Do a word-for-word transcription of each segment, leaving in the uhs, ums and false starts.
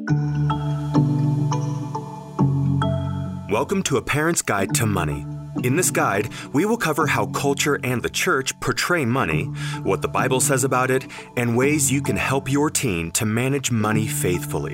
Welcome to A Parent's Guide to Money. In this guide, we will cover how culture and the church portray money, what the Bible says about it, and ways you can help your teen to manage money faithfully.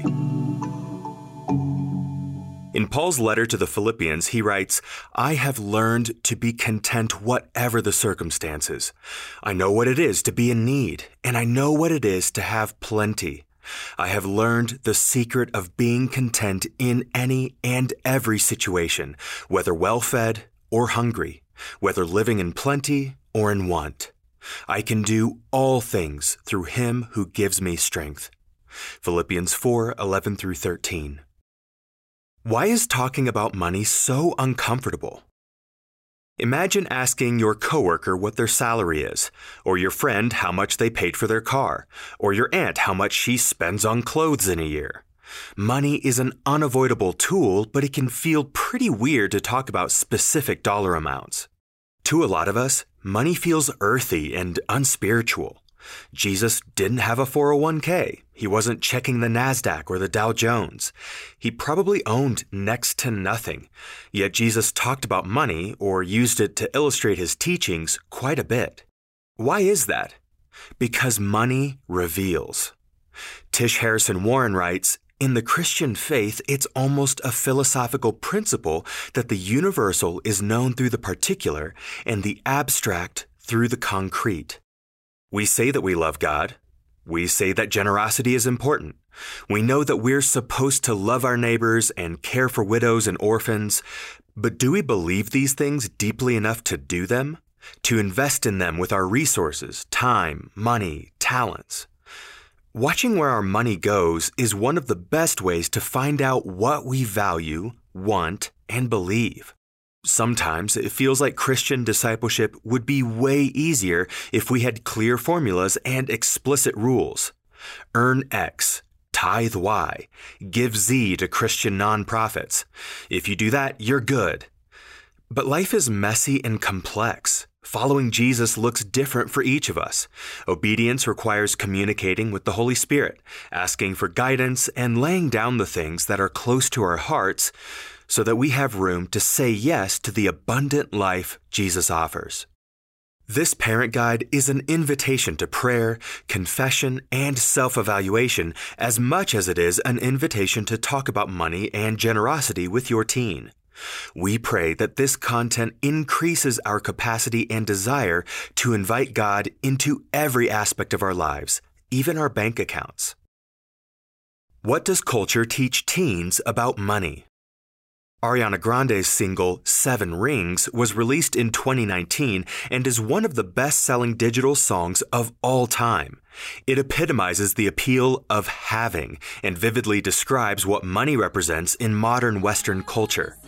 In Paul's letter to the Philippians, he writes, "I have learned to be content whatever the circumstances. I know what it is to be in need, and I know what it is to have plenty. I have learned the secret of being content in any and every situation, whether well-fed or hungry, whether living in plenty or in want. I can do all things through him who gives me strength." Philippians four, eleven through thirteen. Why is talking about money so uncomfortable? Imagine asking your coworker what their salary is, or your friend how much they paid for their car, or your aunt how much she spends on clothes in a year. Money is an unavoidable tool, but it can feel pretty weird to talk about specific dollar amounts. To a lot of us, money feels earthy and unspiritual. Jesus didn't have a four oh one k. He wasn't checking the NASDAQ or the Dow Jones. He probably owned next to nothing. Yet Jesus talked about money or used it to illustrate his teachings quite a bit. Why is that? Because money reveals. Tish Harrison Warren writes, "In the Christian faith, it's almost a philosophical principle that the universal is known through the particular and the abstract through the concrete. We say that we love God. We say that generosity is important. We know that we're supposed to love our neighbors and care for widows and orphans. But do we believe these things deeply enough to do them? To invest in them with our resources, time, money, talents? Watching where our money goes is one of the best ways to find out what we value, want, and believe. Sometimes it feels like Christian discipleship would be way easier if we had clear formulas and explicit rules. Earn X, tithe Y, give Z to Christian nonprofits. If you do that, you're good. But life is messy and complex. Following Jesus looks different for each of us. Obedience requires communicating with the Holy Spirit, asking for guidance, and laying down the things that are close to our hearts so that we have room to say yes to the abundant life Jesus offers. This parent guide is an invitation to prayer, confession, and self-evaluation as much as it is an invitation to talk about money and generosity with your teen. We pray that this content increases our capacity and desire to invite God into every aspect of our lives, even our bank accounts. What does culture teach teens about money? Ariana Grande's single, Seven Rings, was released in twenty nineteen and is one of the best-selling digital songs of all time. It epitomizes the appeal of having and vividly describes what money represents in modern Western culture.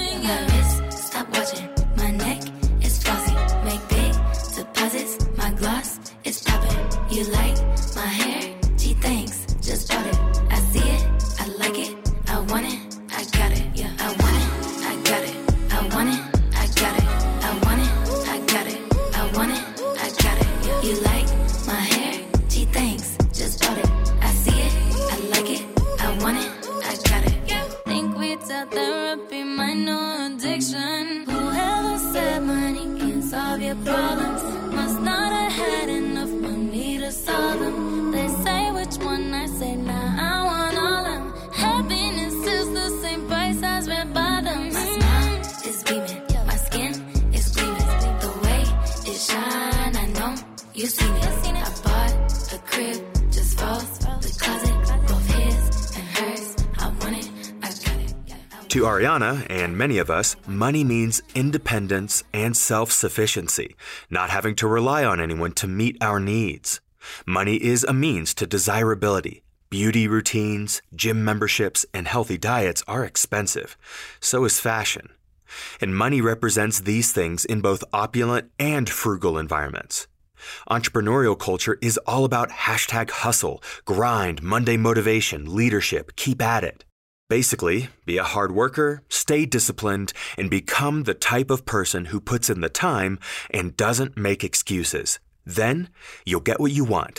Stop watching, my neck is flossy. Make big deposits, my gloss is popping. You like my hair? Gee, thanks, just bought it. I see it, I like it, I want it, I got it. Yeah, I want it, I got it. I want it, I got it. I want it, I got it. I want it, I got it. Yeah. You like my hair? Gee, thanks, just bought it. I see it, I like it, I want it, I got it. Yeah. Think we tell therapy, my no addiction. Whoever said money can solve your problems must not have had enough money to solve them. They say which one, I say nah, I want all of them. Happiness is the same price as red bottoms. My smile is beaming, my skin is gleaming. The way it shine, I know you seen it. I bought a crib just for the closet, both his and hers. I want it, I got it. To Ariana and many of us, money means independence and self-sufficiency, not having to rely on anyone to meet our needs. Money is a means to desirability. Beauty routines, gym memberships, and healthy diets are expensive. So is fashion. And money represents these things in both opulent and frugal environments. Entrepreneurial culture is all about hashtag hustle, grind, Monday motivation, leadership, keep at it. Basically, be a hard worker, stay disciplined, and become the type of person who puts in the time and doesn't make excuses. Then, you'll get what you want.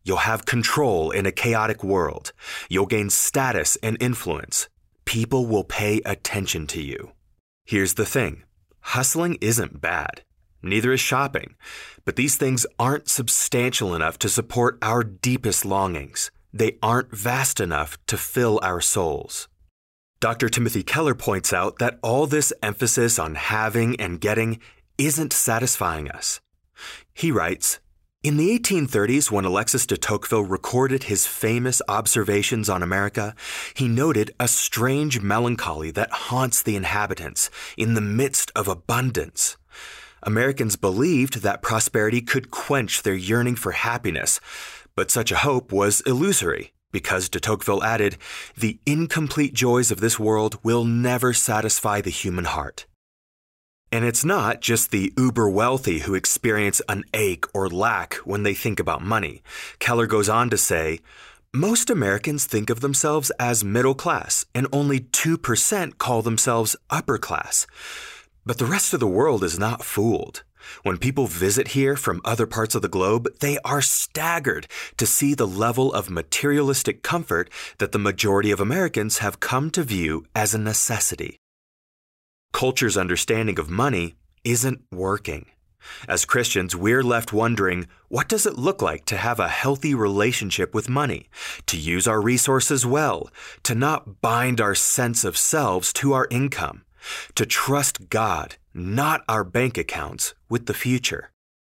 You'll have control in a chaotic world. You'll gain status and influence. People will pay attention to you. Here's the thing. Hustling isn't bad. Neither is shopping. But these things aren't substantial enough to support our deepest longings. They aren't vast enough to fill our souls. Doctor Timothy Keller points out that all this emphasis on having and getting isn't satisfying us. He writes, in the eighteen thirties, when Alexis de Tocqueville recorded his famous observations on America, he noted a strange melancholy that haunts the inhabitants in the midst of abundance. Americans believed that prosperity could quench their yearning for happiness, but such a hope was illusory because, de Tocqueville added, the incomplete joys of this world will never satisfy the human heart. And it's not just the uber-wealthy who experience an ache or lack when they think about money. Keller goes on to say, most Americans think of themselves as middle class, and only two percent call themselves upper class. But the rest of the world is not fooled. When people visit here from other parts of the globe, they are staggered to see the level of materialistic comfort that the majority of Americans have come to view as a necessity. Culture's understanding of money isn't working. As Christians, we're left wondering, what does it look like to have a healthy relationship with money, to use our resources well, to not bind our sense of selves to our income, to trust God, not our bank accounts, with the future?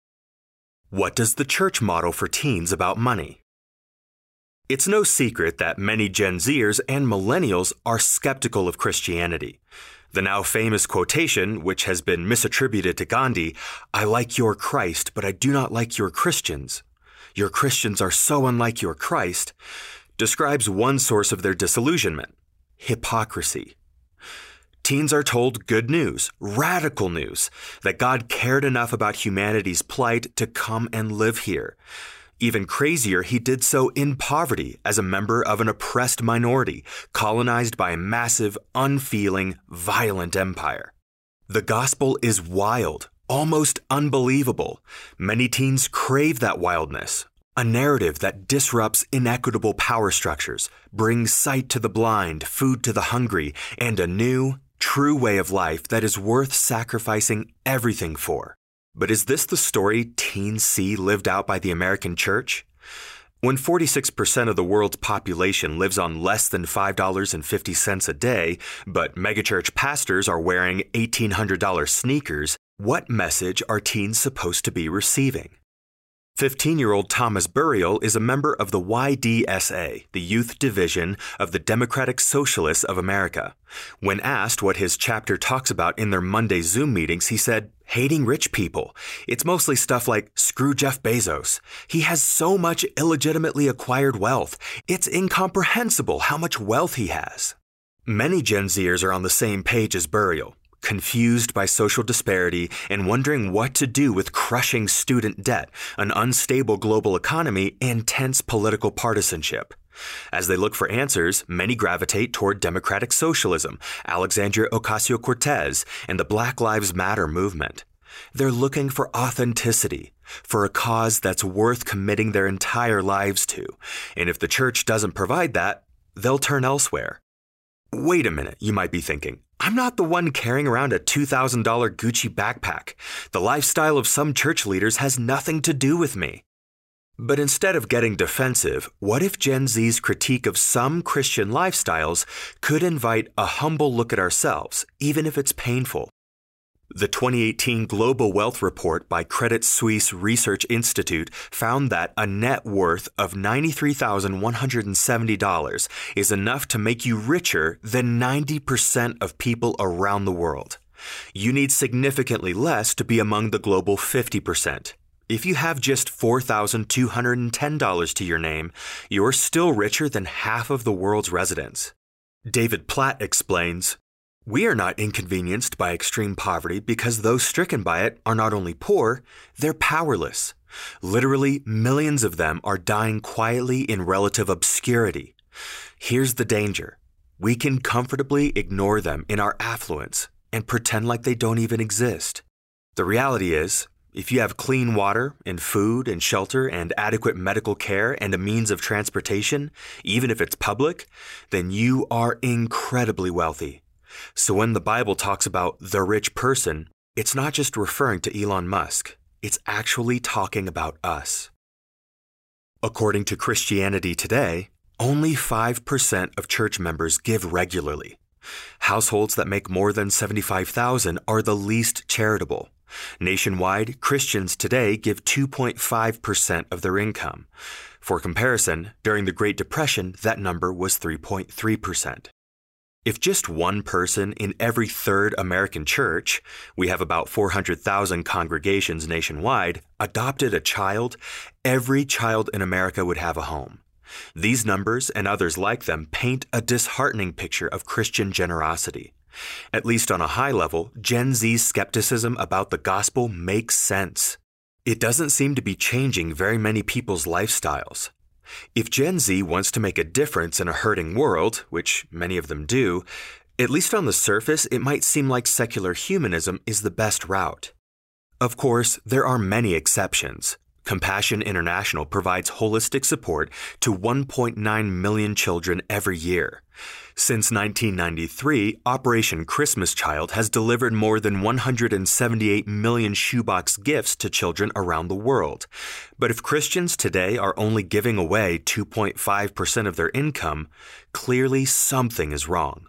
What does the church model for teens about money? It's no secret that many Gen Zers and millennials are skeptical of Christianity. The now famous quotation, which has been misattributed to Gandhi, I like your Christ, but I do not like your Christians. Your Christians are so unlike your Christ, describes one source of their disillusionment: hypocrisy. Teens are told good news, radical news, that God cared enough about humanity's plight to come and live here. Even crazier, he did so in poverty as a member of an oppressed minority, colonized by a massive, unfeeling, violent empire. The gospel is wild, almost unbelievable. Many teens crave that wildness. A narrative that disrupts inequitable power structures, brings sight to the blind, food to the hungry, and a new, true way of life that is worth sacrificing everything for. But is this the story teens see lived out by the American church? When forty-six percent of the world's population lives on less than five dollars and fifty cents a day, but megachurch pastors are wearing eighteen hundred dollars sneakers, what message are teens supposed to be receiving? fifteen-year-old Thomas Burial is a member of the Y D S A, the youth division of the Democratic Socialists of America. When asked what his chapter talks about in their Monday Zoom meetings, he said, hating rich people. It's mostly stuff like, screw Jeff Bezos. He has so much illegitimately acquired wealth. It's incomprehensible how much wealth he has. Many Gen Zers are on the same page as Burial, confused by social disparity and wondering what to do with crushing student debt, an unstable global economy, and tense political partisanship. As they look for answers, many gravitate toward democratic socialism, Alexandria Ocasio-Cortez, and the Black Lives Matter movement. They're looking for authenticity, for a cause that's worth committing their entire lives to, and if the church doesn't provide that, they'll turn elsewhere. Wait a minute, you might be thinking. I'm not the one carrying around a two thousand dollars Gucci backpack. The lifestyle of some church leaders has nothing to do with me. But instead of getting defensive, what if Gen Z's critique of some Christian lifestyles could invite a humble look at ourselves, even if it's painful? The twenty eighteen Global Wealth Report by Credit Suisse Research Institute found that a net worth of ninety-three thousand one hundred seventy dollars is enough to make you richer than ninety percent of people around the world. You need significantly less to be among the global fifty percent. If you have just four thousand two hundred ten dollars to your name, you're still richer than half of the world's residents. David Platt explains, we are not inconvenienced by extreme poverty because those stricken by it are not only poor, they're powerless. Literally, millions of them are dying quietly in relative obscurity. Here's the danger. We can comfortably ignore them in our affluence and pretend like they don't even exist. The reality is, if you have clean water and food and shelter and adequate medical care and a means of transportation, even if it's public, then you are incredibly wealthy. So when the Bible talks about the rich person, it's not just referring to Elon Musk. It's actually talking about us. According to Christianity Today, only five percent of church members give regularly. Households that make more than seventy-five thousand dollars are the least charitable. Nationwide, Christians today give two point five percent of their income. For comparison, during the Great Depression, that number was three point three percent. If just one person in every third American church, we have about four hundred thousand congregations nationwide, adopted a child, every child in America would have a home. These numbers and others like them paint a disheartening picture of Christian generosity. At least on a high level, Gen Z's skepticism about the gospel makes sense. It doesn't seem to be changing very many people's lifestyles. If Gen Z wants to make a difference in a hurting world, which many of them do, at least on the surface, it might seem like secular humanism is the best route. Of course, there are many exceptions. Compassion International provides holistic support to one point nine million children every year. Since nineteen ninety-three, Operation Christmas Child has delivered more than one hundred seventy-eight million shoebox gifts to children around the world. But if Christians today are only giving away two point five percent of their income, clearly something is wrong.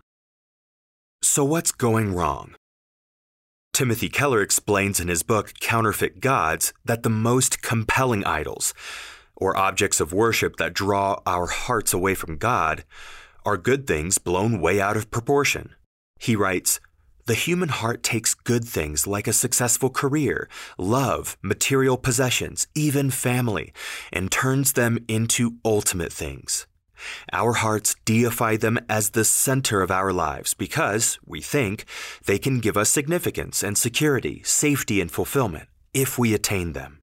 So what's going wrong? Timothy Keller explains in his book Counterfeit Gods that the most compelling idols, or objects of worship that draw our hearts away from God, are good things blown way out of proportion. He writes, "The human heart takes good things like a successful career, love, material possessions, even family, and turns them into ultimate things. Our hearts deify them as the center of our lives because, we think, they can give us significance and security, safety and fulfillment if we attain them.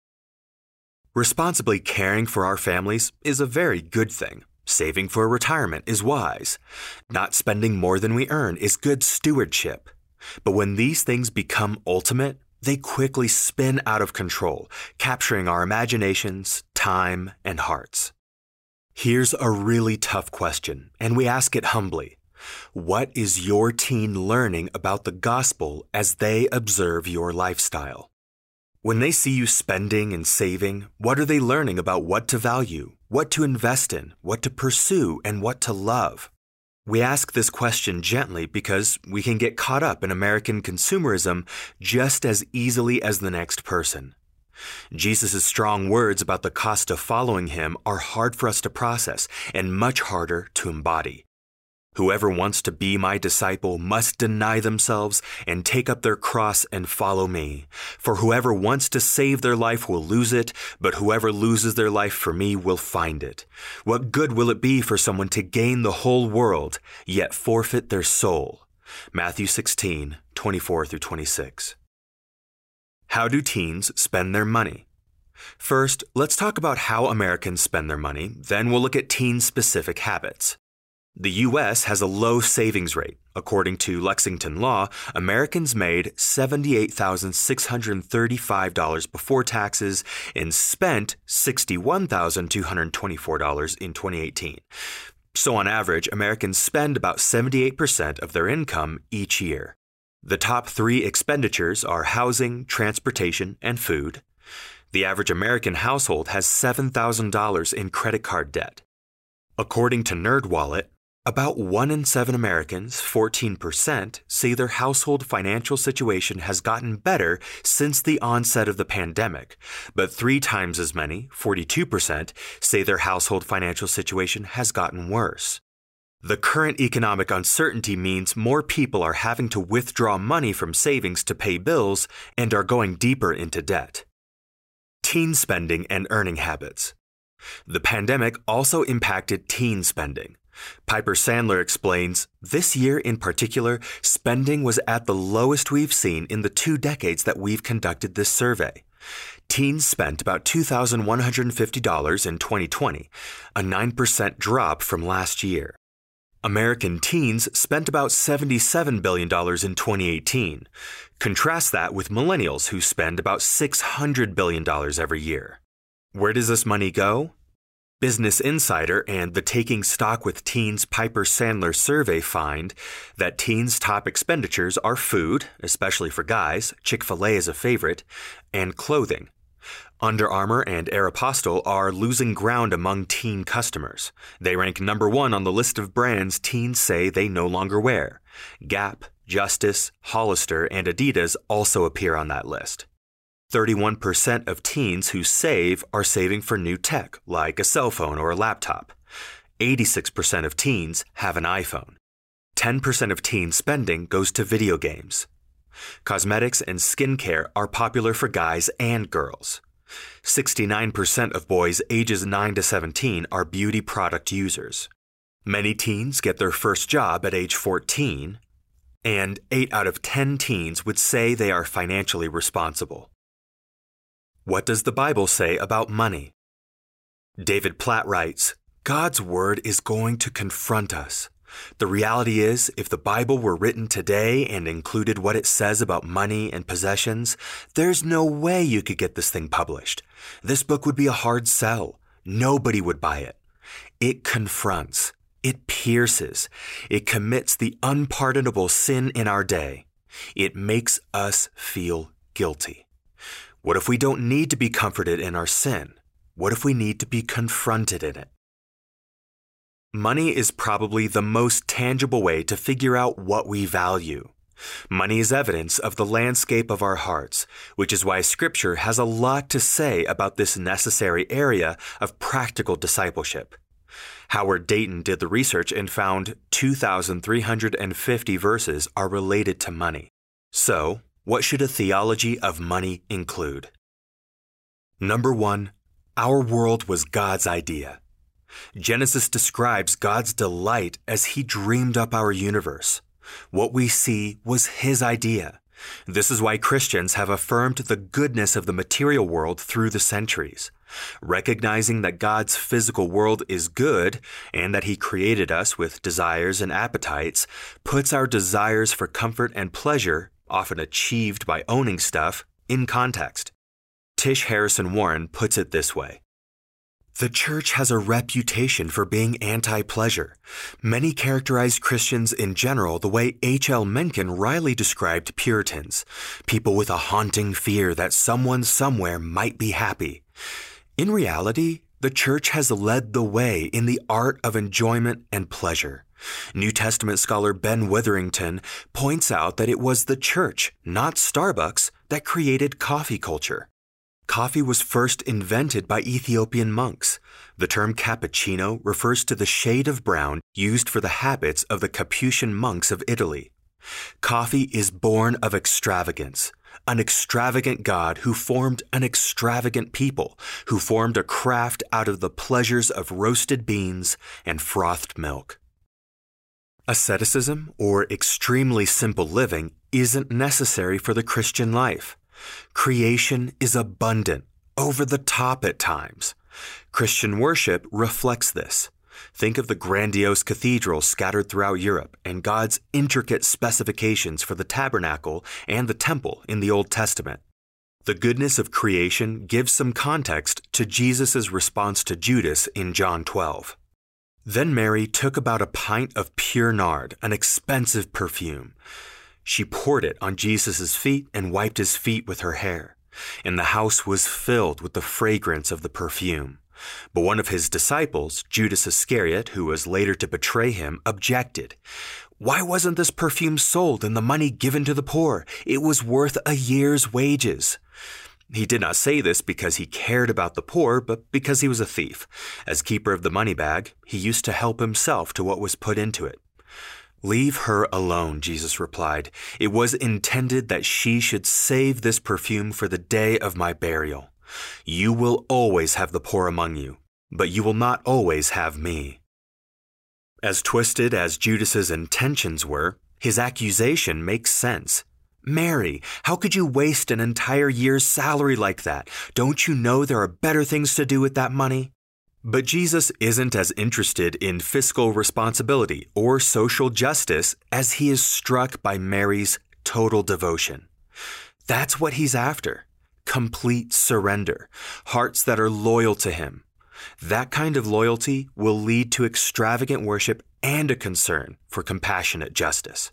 Responsibly caring for our families is a very good thing. Saving for retirement is wise. Not spending more than we earn is good stewardship. But when these things become ultimate, they quickly spin out of control, capturing our imaginations, time, and hearts. Here's a really tough question, and we ask it humbly. What is your teen learning about the gospel as they observe your lifestyle? When they see you spending and saving, what are they learning about what to value, what to invest in, what to pursue, and what to love? We ask this question gently because we can get caught up in American consumerism just as easily as the next person. Jesus' strong words about the cost of following him are hard for us to process and much harder to embody. Whoever wants to be my disciple must deny themselves and take up their cross and follow me. For whoever wants to save their life will lose it, but whoever loses their life for me will find it. What good will it be for someone to gain the whole world, yet forfeit their soul? Matthew sixteen, twenty-four through twenty-six. How do teens spend their money? First, let's talk about how Americans spend their money, then we'll look at teen-specific habits. The U S has a low savings rate. According to Lexington Law, Americans made seventy-eight thousand six hundred thirty-five dollars before taxes and spent sixty-one thousand two hundred twenty-four dollars in twenty eighteen. So on average, Americans spend about seventy-eight percent of their income each year. The top three expenditures are housing, transportation, and food. The average American household has seven thousand dollars in credit card debt. According to NerdWallet, about one in seven Americans, fourteen percent, say their household financial situation has gotten better since the onset of the pandemic, but three times as many, forty-two percent, say their household financial situation has gotten worse. The current economic uncertainty means more people are having to withdraw money from savings to pay bills and are going deeper into debt. Teen spending and earning habits. The pandemic also impacted teen spending. Piper Sandler explains, this year in particular, spending was at the lowest we've seen in the two decades that we've conducted this survey. Teens spent about two thousand one hundred fifty dollars in twenty twenty, a nine percent drop from last year. American teens spent about seventy-seven billion dollars in twenty eighteen. Contrast that with millennials who spend about six hundred billion dollars every year. Where does this money go? Business Insider and the Taking Stock with Teens Piper Sandler survey find that teens' top expenditures are food, especially for guys, Chick-fil-A is a favorite, and clothing. Under Armour and Aeropostale are losing ground among teen customers. They rank number one on the list of brands teens say they no longer wear. Gap, Justice, Hollister, and Adidas also appear on that list. thirty-one percent of teens who save are saving for new tech, like a cell phone or a laptop. eighty-six percent of teens have an iPhone. ten percent of teen spending goes to video games. Cosmetics and skincare are popular for guys and girls. sixty-nine percent of boys ages nine to seventeen are beauty product users. Many teens get their first job at age fourteen, and eight out of ten teens would say they are financially responsible. What does the Bible say about money? David Platt writes, God's word is going to confront us. The reality is, if the Bible were written today and included what it says about money and possessions, there's no way you could get this thing published. This book would be a hard sell. Nobody would buy it. It confronts. It pierces. It commits the unpardonable sin in our day. It makes us feel guilty. What if we don't need to be comforted in our sin? What if we need to be confronted in it? Money is probably the most tangible way to figure out what we value. Money is evidence of the landscape of our hearts, which is why Scripture has a lot to say about this necessary area of practical discipleship. Howard Dayton did the research and found two thousand three hundred fifty verses are related to money. So, what should a theology of money include? Number one, our world was God's idea. Genesis describes God's delight as He dreamed up our universe. What we see was His idea. This is why Christians have affirmed the goodness of the material world through the centuries. Recognizing that God's physical world is good and that He created us with desires and appetites puts our desires for comfort and pleasure, often achieved by owning stuff, in context. Tish Harrison Warren puts it this way. The church has a reputation for being anti-pleasure. Many characterize Christians in general the way H L Mencken wryly described Puritans, people with a haunting fear that someone somewhere might be happy. In reality, the church has led the way in the art of enjoyment and pleasure. New Testament scholar Ben Witherington points out that it was the church, not Starbucks, that created coffee culture. Coffee was first invented by Ethiopian monks. The term cappuccino refers to the shade of brown used for the habits of the Capuchin monks of Italy. Coffee is born of extravagance, an extravagant God who formed an extravagant people, who formed a craft out of the pleasures of roasted beans and frothed milk. Asceticism, or extremely simple living, isn't necessary for the Christian life. Creation is abundant, over the top at times. Christian worship reflects this. Think of the grandiose cathedrals scattered throughout Europe and God's intricate specifications for the tabernacle and the temple in the Old Testament. The goodness of creation gives some context to Jesus' response to Judas in John twelve. Then Mary took about a pint of pure nard, an expensive perfume. She poured it on Jesus' feet and wiped his feet with her hair, and the house was filled with the fragrance of the perfume. But one of his disciples, Judas Iscariot, who was later to betray him, objected. Why wasn't this perfume sold and the money given to the poor? It was worth a year's wages. He did not say this because he cared about the poor, but because he was a thief. As keeper of the money bag, he used to help himself to what was put into it. Leave her alone, Jesus replied. It was intended that she should save this perfume for the day of my burial. You will always have the poor among you, but you will not always have me. As twisted as Judas's intentions were, his accusation makes sense. Mary, how could you waste an entire year's salary like that? Don't you know there are better things to do with that money? But Jesus isn't as interested in fiscal responsibility or social justice as he is struck by Mary's total devotion. That's what he's after. Complete surrender. Hearts that are loyal to him. That kind of loyalty will lead to extravagant worship and a concern for compassionate justice.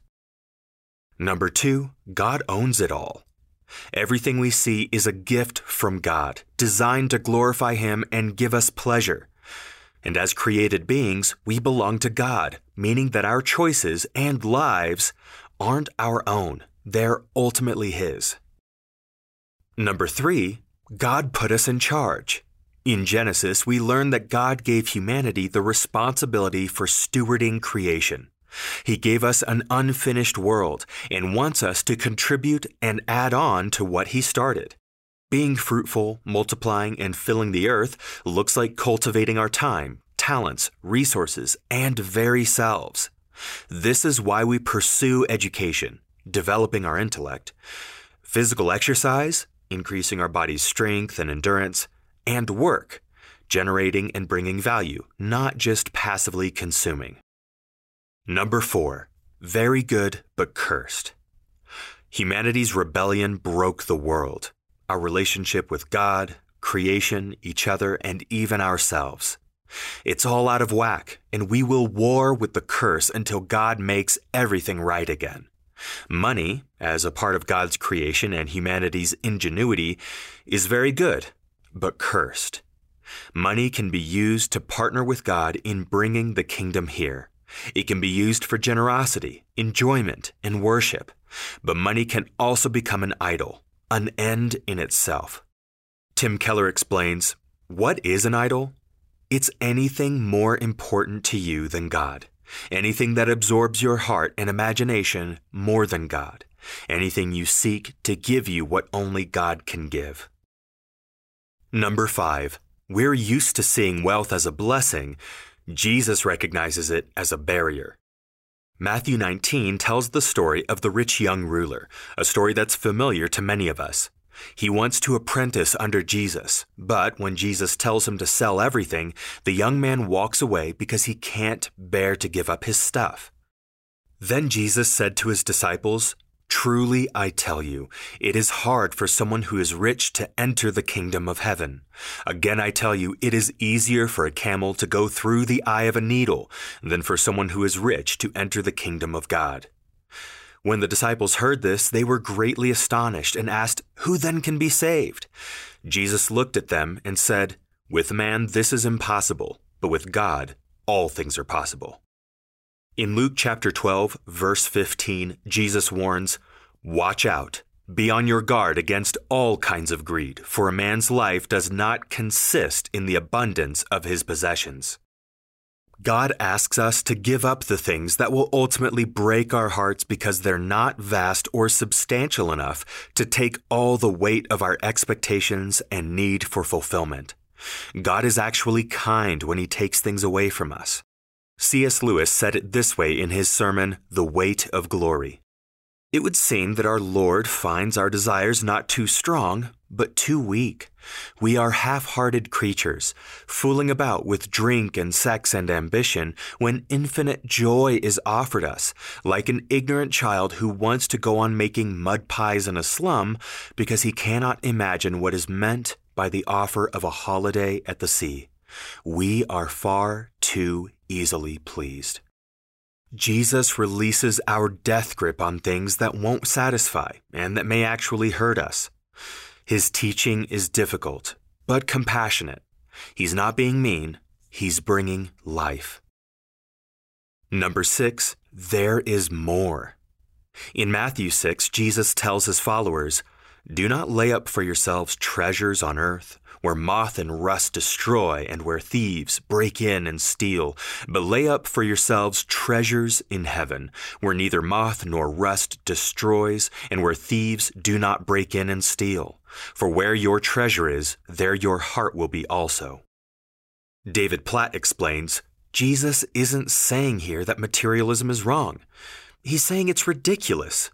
Number two, God owns it all. Everything we see is a gift from God, designed to glorify Him and give us pleasure. And as created beings, we belong to God, meaning that our choices and lives aren't our own. They're ultimately His. Number three, God put us in charge. In Genesis, we learn that God gave humanity the responsibility for stewarding creation. He gave us an unfinished world and wants us to contribute and add on to what He started. Being fruitful, multiplying, and filling the earth looks like cultivating our time, talents, resources, and very selves. This is why we pursue education, developing our intellect, physical exercise, increasing our body's strength and endurance, and work, generating and bringing value, not just passively consuming. Number four, very good but cursed. Humanity's rebellion broke the world, our relationship with God, creation, each other, and even ourselves. It's all out of whack, and we will war with the curse until God makes everything right again. Money, as a part of God's creation and humanity's ingenuity, is very good, but cursed. Money can be used to partner with God in bringing the kingdom here. It can be used for generosity, enjoyment, and worship. But money can also become an idol, an end in itself. Tim Keller explains, what is an idol? It's anything more important to you than God. Anything that absorbs your heart and imagination more than God. Anything you seek to give you what only God can give. Number five, we're used to seeing wealth as a blessing. Jesus recognizes it as a barrier. Matthew nineteen tells the story of the rich young ruler, a story that's familiar to many of us. He wants to apprentice under Jesus, but when Jesus tells him to sell everything, the young man walks away because he can't bear to give up his stuff. Then Jesus said to his disciples, "Truly I tell you, it is hard for someone who is rich to enter the kingdom of heaven. Again I tell you, it is easier for a camel to go through the eye of a needle than for someone who is rich to enter the kingdom of God." When the disciples heard this, they were greatly astonished and asked, "Who then can be saved?" Jesus looked at them and said, "With man this is impossible, but with God all things are possible." In Luke chapter twelve, verse fifteen, Jesus warns, "Watch out, be on your guard against all kinds of greed, for a man's life does not consist in the abundance of his possessions." God asks us to give up the things that will ultimately break our hearts because they're not vast or substantial enough to take all the weight of our expectations and need for fulfillment. God is actually kind when He takes things away from us. C S Lewis said it this way in his sermon, The Weight of Glory. It would seem that our Lord finds our desires not too strong, but too weak. We are half-hearted creatures, fooling about with drink and sex and ambition when infinite joy is offered us, like an ignorant child who wants to go on making mud pies in a slum because he cannot imagine what is meant by the offer of a holiday at the sea. We are far too easily pleased. Jesus releases our death grip on things that won't satisfy and that may actually hurt us. His teaching is difficult, but compassionate. He's not being mean, He's bringing life. Number six, there is more. In Matthew six, Jesus tells His followers, "Do not lay up for yourselves treasures on earth, where moth and rust destroy and where thieves break in and steal, but lay up for yourselves treasures in heaven, where neither moth nor rust destroys and where thieves do not break in and steal. For where your treasure is, there your heart will be also." David Platt explains, Jesus isn't saying here that materialism is wrong. He's saying it's ridiculous.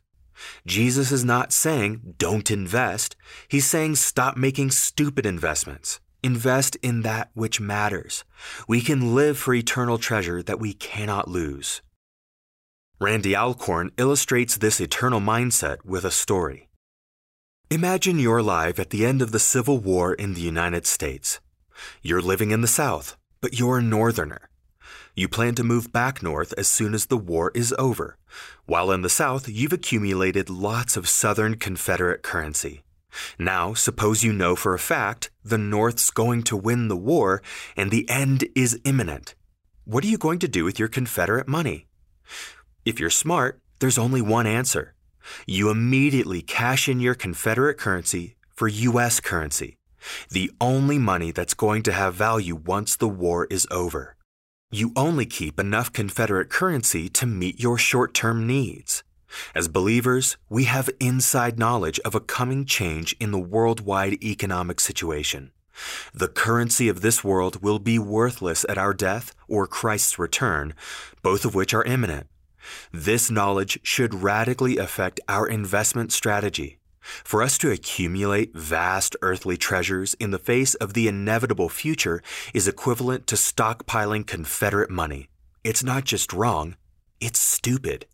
Jesus is not saying, don't invest. He's saying, stop making stupid investments. Invest in that which matters. We can live for eternal treasure that we cannot lose. Randy Alcorn illustrates this eternal mindset with a story. Imagine you're alive at the end of the Civil War in the United States. You're living in the South, but you're a Northerner. You plan to move back north as soon as the war is over. While in the South, you've accumulated lots of Southern Confederate currency. Now, suppose you know for a fact the North's going to win the war and the end is imminent. What are you going to do with your Confederate money? If you're smart, there's only one answer. You immediately cash in your Confederate currency for U S currency, the only money that's going to have value once the war is over. You only keep enough Confederate currency to meet your short-term needs. As believers, we have inside knowledge of a coming change in the worldwide economic situation. The currency of this world will be worthless at our death or Christ's return, both of which are imminent. This knowledge should radically affect our investment strategy. For us to accumulate vast earthly treasures in the face of the inevitable future is equivalent to stockpiling Confederate money. It's not just wrong, it's stupid.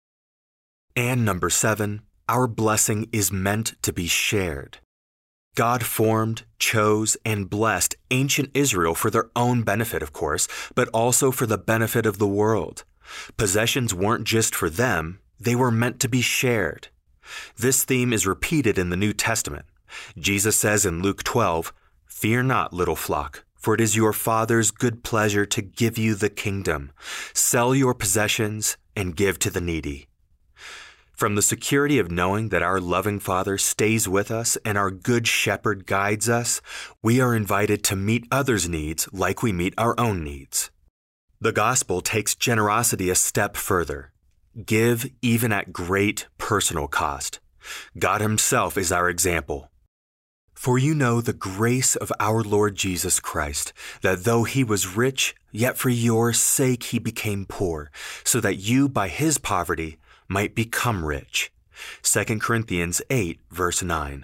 And number seven, our blessing is meant to be shared. God formed, chose, and blessed ancient Israel for their own benefit, of course, but also for the benefit of the world. Possessions weren't just for them, they were meant to be shared. This theme is repeated in the New Testament. Jesus says in Luke twelve, "Fear not, little flock, for it is your Father's good pleasure to give you the kingdom. Sell your possessions and give to the needy." From the security of knowing that our loving Father stays with us and our good shepherd guides us, we are invited to meet others' needs like we meet our own needs. The gospel takes generosity a step further. Give even at great personal cost. God Himself is our example. For you know the grace of our Lord Jesus Christ, that though He was rich, yet for your sake He became poor, so that you by His poverty might become rich. Second Corinthians eight, verse nine.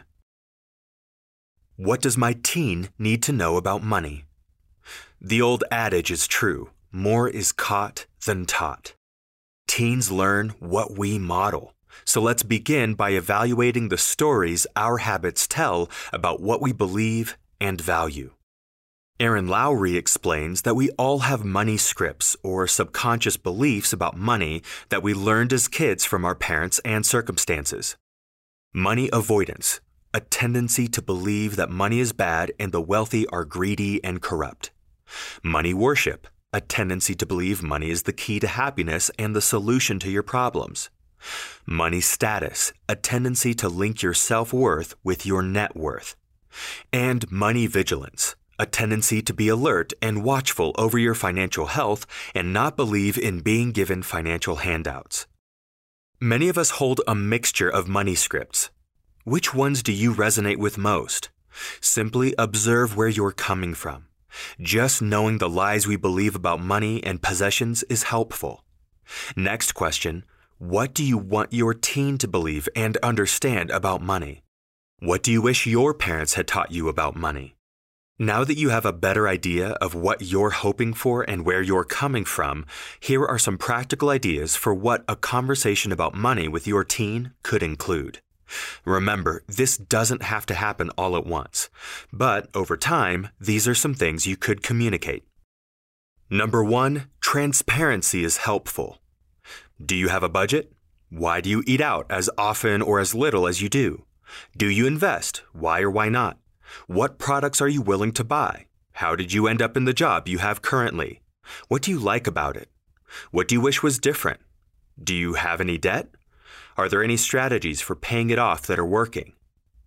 What does my teen need to know about money? The old adage is true. More is caught than taught. Teens learn what we model. So let's begin by evaluating the stories our habits tell about what we believe and value. Aaron Lowry explains that we all have money scripts or subconscious beliefs about money that we learned as kids from our parents and circumstances. Money avoidance, a tendency to believe that money is bad and the wealthy are greedy and corrupt. Money worship, a tendency to believe money is the key to happiness and the solution to your problems. Money status, a tendency to link your self-worth with your net worth. And money vigilance, a tendency to be alert and watchful over your financial health and not believe in being given financial handouts. Many of us hold a mixture of money scripts. Which ones do you resonate with most? Simply observe where you're coming from. Just knowing the lies we believe about money and possessions is helpful. Next question, what do you want your teen to believe and understand about money? What do you wish your parents had taught you about money? Now that you have a better idea of what you're hoping for and where you're coming from, here are some practical ideas for what a conversation about money with your teen could include. Remember, this doesn't have to happen all at once, but over time, these are some things you could communicate. Number one, transparency is helpful. Do you have a budget? Why do you eat out as often or as little as you do? Do you invest? Why or why not? What products are you willing to buy? How did you end up in the job you have currently? What do you like about it? What do you wish was different? Do you have any debt? Are there any strategies for paying it off that are working?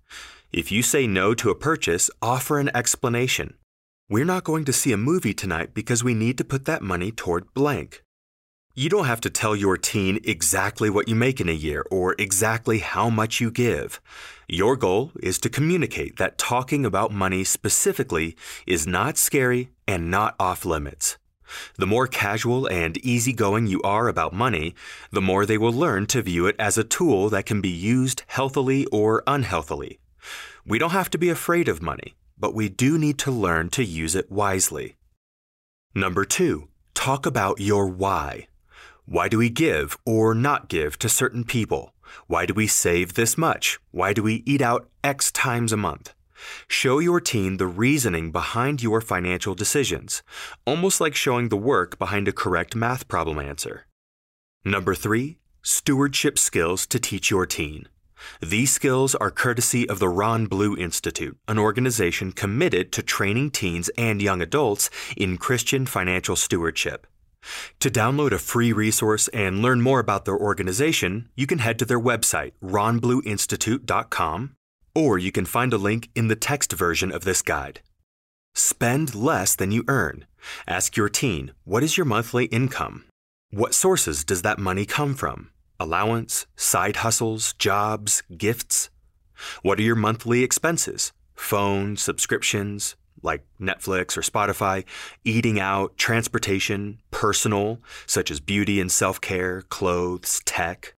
If you say no to a purchase, offer an explanation. We're not going to see a movie tonight because we need to put that money toward blank. You don't have to tell your teen exactly what you make in a year or exactly how much you give. Your goal is to communicate that talking about money specifically is not scary and not off limits. The more casual and easygoing you are about money, the more they will learn to view it as a tool that can be used healthily or unhealthily. We don't have to be afraid of money. but we do need to learn to use it wisely. Number two, talk about your why. Why do we give or not give to certain people? Why do we save this much? Why do we eat out X times a month? Show your teen the reasoning behind your financial decisions, almost like showing the work behind a correct math problem answer. Number three, stewardship skills to teach your teen. These skills are courtesy of the Ron Blue Institute, an organization committed to training teens and young adults in Christian financial stewardship. To download a free resource and learn more about their organization, you can head to their website, ron blue institute dot com, or you can find a link in the text version of this guide. Spend less than you earn. Ask your teen, what is your monthly income? What sources does that money come from? Allowance, side hustles, jobs, gifts? What are your monthly expenses? Phone, subscriptions, like Netflix or Spotify, eating out, transportation, personal, such as beauty and self-care, clothes, tech.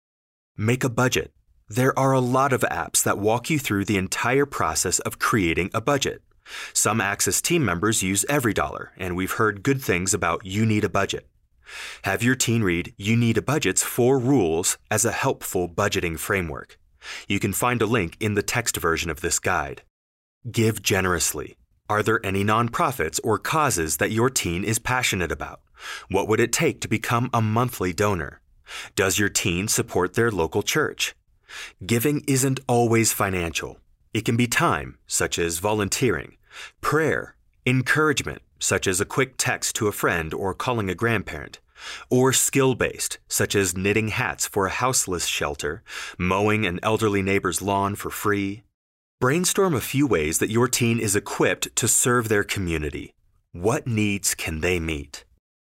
Make a budget. There are a lot of apps that walk you through the entire process of creating a budget. Some Access team members use EveryDollar, and we've heard good things about You Need a Budget. Have your teen read You Need a Budget's four rules as a helpful budgeting framework. You can find a link in the text version of this guide. Give generously. Are there any nonprofits or causes that your teen is passionate about? What would it take to become a monthly donor? Does your teen support their local church? Giving isn't always financial. It can be time, such as volunteering, prayer, encouragement, such as a quick text to a friend or calling a grandparent, or skill-based, such as knitting hats for a houseless shelter, mowing an elderly neighbor's lawn for free. Brainstorm a few ways that your teen is equipped to serve their community. What needs can they meet?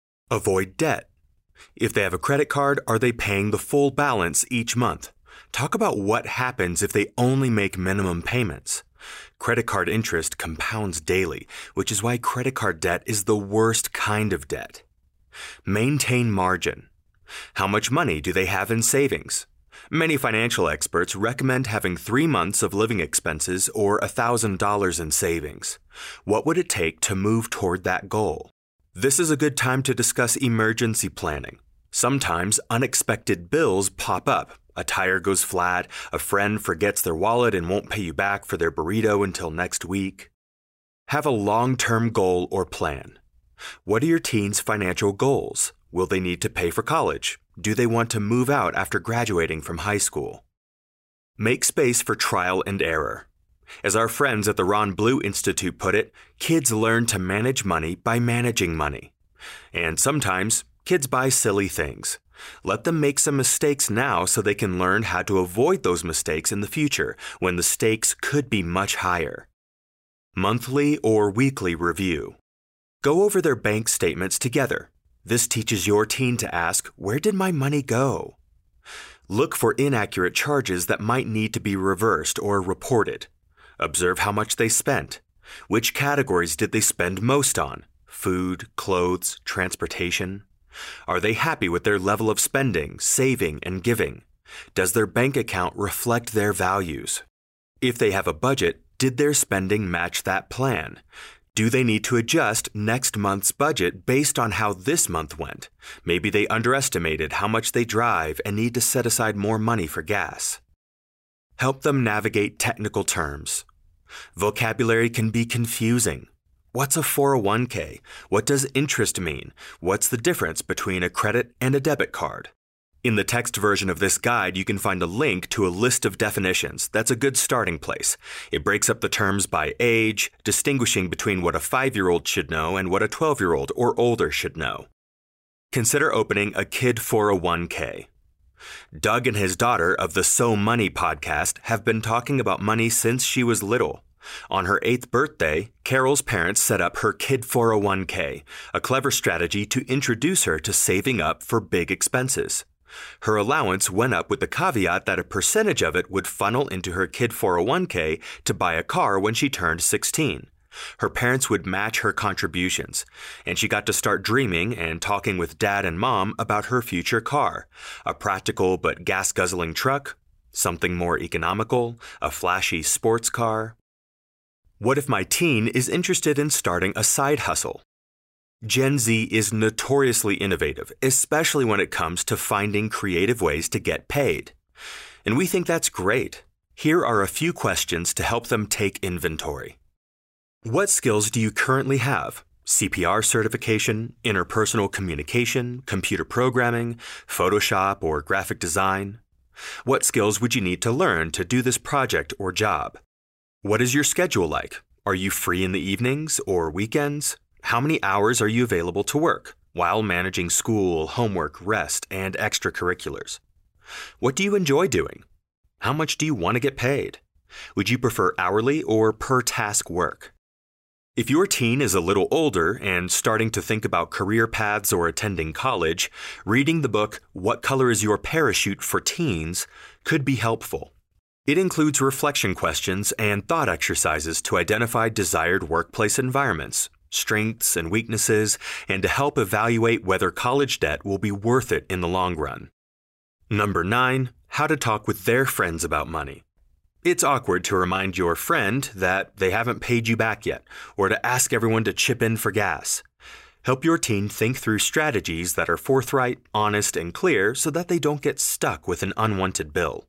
Avoid debt. If they have a credit card, are they paying the full balance each month? Talk about what happens if they only make minimum payments. Credit card interest compounds daily, which is why credit card debt is the worst kind of debt. Maintain margin. How much money do they have in savings? Many financial experts recommend having three months of living expenses or one thousand dollars in savings. What would it take to move toward that goal? This is a good time to discuss emergency planning. Sometimes unexpected bills pop up. A tire goes flat, a friend forgets their wallet and won't pay you back for their burrito until next week. Have a long-term goal or plan. What are your teen's financial goals? Will they need to pay for college? Do they want to move out after graduating from high school? Make space for trial and error. As our friends at the Ron Blue Institute put it, kids learn to manage money by managing money. And sometimes, kids buy silly things. Let them make some mistakes now so they can learn how to avoid those mistakes in the future when the stakes could be much higher. Monthly or weekly review. Go over their bank statements together. This teaches your teen to ask, where did my money go? Look for inaccurate charges that might need to be reversed or reported. Observe how much they spent. Which categories did they spend most on? Food, clothes, transportation? Are they happy with their level of spending, saving, and giving? Does their bank account reflect their values? If they have a budget, did their spending match that plan? Do they need to adjust next month's budget based on how this month went? Maybe they underestimated how much they drive and need to set aside more money for gas. Help them navigate technical terms. Vocabulary can be confusing. What's a four oh one k? What does interest mean? What's the difference between a credit and a debit card? In the text version of this guide, you can find a link to a list of definitions. That's a good starting place. It breaks up the terms by age, distinguishing between what a five-year-old should know and what a twelve-year-old or older should know. Consider opening a Kid four oh one k. Doug and his daughter of the So Money podcast have been talking about money since she was little. On her eighth birthday, Carol's parents set up her Kid four oh one k, a clever strategy to introduce her to saving up for big expenses. Her allowance went up with the caveat that a percentage of it would funnel into her Kid four oh one k to buy a car when she turned sixteen. Her parents would match her contributions, and she got to start dreaming and talking with Dad and Mom about her future car, a practical but gas-guzzling truck, something more economical, a flashy sports car. What if my teen is interested in starting a side hustle? Gen Z is notoriously innovative, especially when it comes to finding creative ways to get paid. And we think that's great. Here are a few questions to help them take inventory. What skills do you currently have? C P R certification, interpersonal communication, computer programming, Photoshop, or graphic design? What skills would you need to learn to do this project or job? What is your schedule like? Are you free in the evenings or weekends? How many hours are you available to work while managing school, homework, rest, and extracurriculars? What do you enjoy doing? How much do you want to get paid? Would you prefer hourly or per task work? If your teen is a little older and starting to think about career paths or attending college, reading the book What Color is Your Parachute for Teens could be helpful. It includes reflection questions and thought exercises to identify desired workplace environments, strengths and weaknesses, and to help evaluate whether college debt will be worth it in the long run. Number nine, how to talk with their friends about money. It's awkward to remind your friend that they haven't paid you back yet, or to ask everyone to chip in for gas. Help your teen think through strategies that are forthright, honest, and clear so that they don't get stuck with an unwanted bill.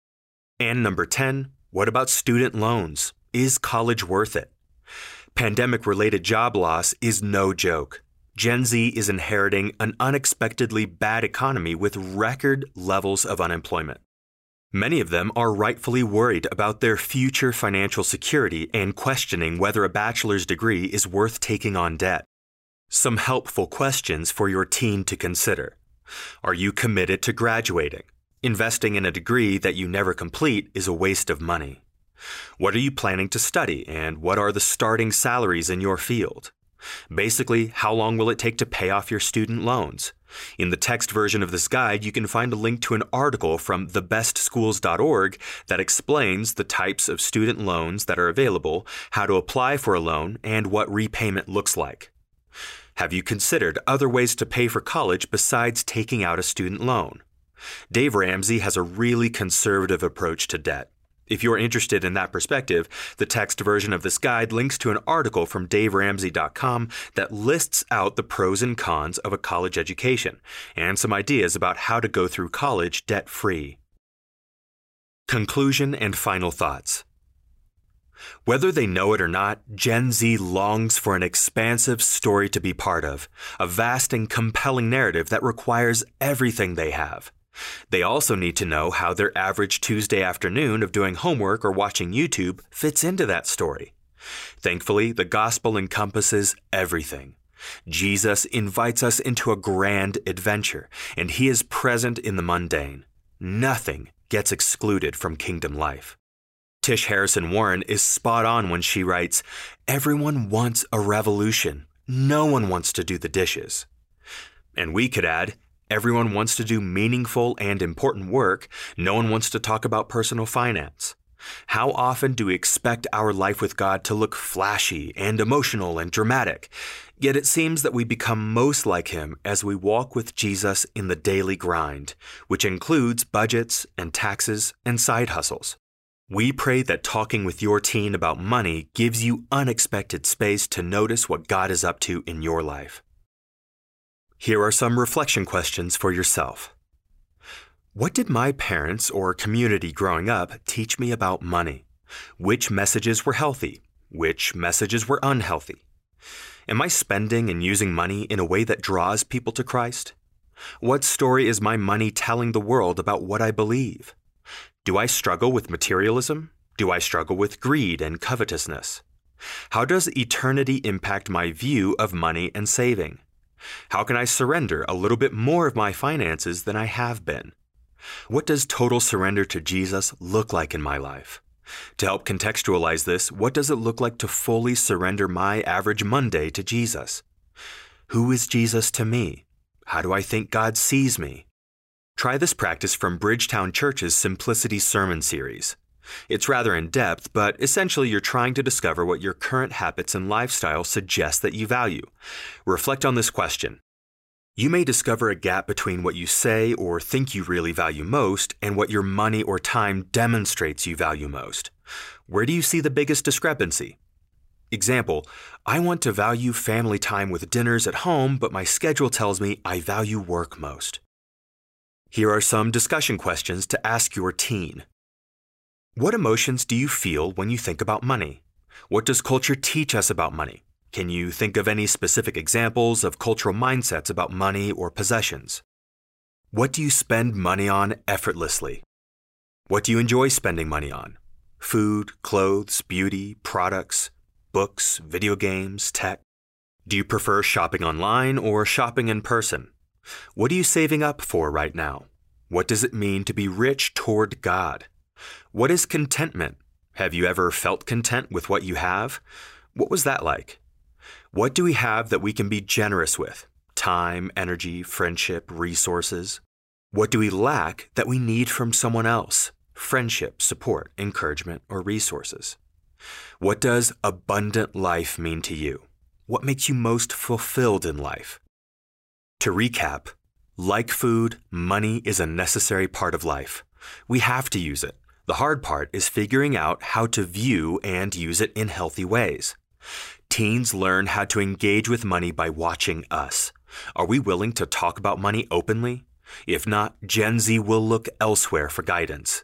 And number ten, what about student loans? Is college worth it? Pandemic-related job loss is no joke. Gen Z is inheriting an unexpectedly bad economy with record levels of unemployment. Many of them are rightfully worried about their future financial security and questioning whether a bachelor's degree is worth taking on debt. Some helpful questions for your teen to consider. Are you committed to graduating? Investing in a degree that you never complete is a waste of money. What are you planning to study, and what are the starting salaries in your field? Basically, how long will it take to pay off your student loans? In the text version of this guide, you can find a link to an article from the best schools dot org that explains the types of student loans that are available, how to apply for a loan, and what repayment looks like. Have you considered other ways to pay for college besides taking out a student loan? Dave Ramsey has a really conservative approach to debt. If you're interested in that perspective, the text version of this guide links to an article from dave ramsey dot com that lists out the pros and cons of a college education and some ideas about how to go through college debt-free. Conclusion and final thoughts. Whether they know it or not, Gen Z longs for an expansive story to be part of, a vast and compelling narrative that requires everything they have. They also need to know how their average Tuesday afternoon of doing homework or watching YouTube fits into that story. Thankfully, the gospel encompasses everything. Jesus invites us into a grand adventure, and he is present in the mundane. Nothing gets excluded from kingdom life. Tish Harrison Warren is spot on when she writes, "Everyone wants a revolution. No one wants to do the dishes." And we could add, everyone wants to do meaningful and important work. No one wants to talk about personal finance. How often do we expect our life with God to look flashy and emotional and dramatic? Yet it seems that we become most like him as we walk with Jesus in the daily grind, which includes budgets and taxes and side hustles. We pray that talking with your teen about money gives you unexpected space to notice what God is up to in your life. Here are some reflection questions for yourself. What did my parents or community growing up teach me about money? Which messages were healthy? Which messages were unhealthy? Am I spending and using money in a way that draws people to Christ? What story is my money telling the world about what I believe? Do I struggle with materialism? Do I struggle with greed and covetousness? How does eternity impact my view of money and saving? How can I surrender a little bit more of my finances than I have been? What does total surrender to Jesus look like in my life? To help contextualize this, what does it look like to fully surrender my average Monday to Jesus? Who is Jesus to me? How do I think God sees me? Try this practice from Bridgetown Church's Simplicity Sermon Series. It's rather in-depth, but essentially you're trying to discover what your current habits and lifestyle suggest that you value. Reflect on this question. You may discover a gap between what you say or think you really value most and what your money or time demonstrates you value most. Where do you see the biggest discrepancy? Example, I want to value family time with dinners at home, but my schedule tells me I value work most. Here are some discussion questions to ask your teen. What emotions do you feel when you think about money? What does culture teach us about money? Can you think of any specific examples of cultural mindsets about money or possessions? What do you spend money on effortlessly? What do you enjoy spending money on? Food, clothes, beauty, products, books, video games, tech? Do you prefer shopping online or shopping in person? What are you saving up for right now? What does it mean to be rich toward God? What is contentment? Have you ever felt content with what you have? What was that like? What do we have that we can be generous with? Time, energy, friendship, resources. What do we lack that we need from someone else? Friendship, support, encouragement, or resources. What does abundant life mean to you? What makes you most fulfilled in life? To recap, like food, money is a necessary part of life. We have to use it. The hard part is figuring out how to view and use it in healthy ways. Teens learn how to engage with money by watching us. Are we willing to talk about money openly? If not, Gen Z will look elsewhere for guidance.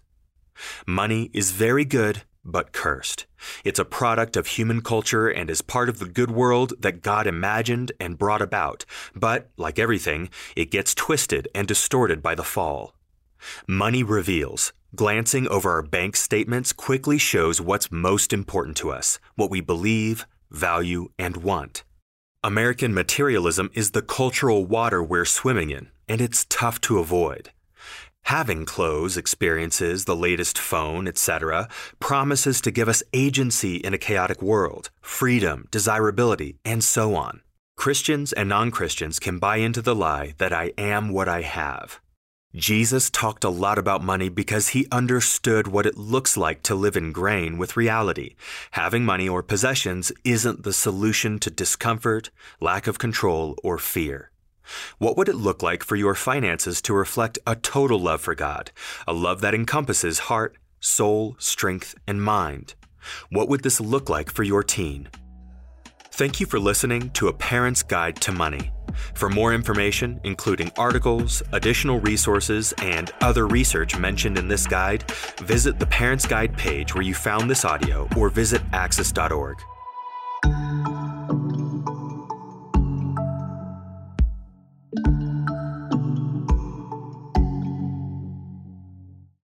Money is very good, but cursed. It's a product of human culture and is part of the good world that God imagined and brought about. But, like everything, it gets twisted and distorted by the fall. Money reveals. Glancing over our bank statements quickly shows what's most important to us, what we believe, value, and want. American materialism is the cultural water we're swimming in, and it's tough to avoid. Having clothes, experiences, the latest phone, et cetera promises to give us agency in a chaotic world, freedom, desirability, and so on. Christians and non-Christians can buy into the lie that I am what I have. Jesus talked a lot about money because he understood what it looks like to live in grain with reality. Having money or possessions isn't the solution to discomfort, lack of control, or fear. What would it look like for your finances to reflect a total love for God, a love that encompasses heart, soul, strength, and mind? What would this look like for your teen? Thank you for listening to A Parent's Guide to Money. For more information, including articles, additional resources, and other research mentioned in this guide, visit the Parent's Guide page where you found this audio or visit axis dot org.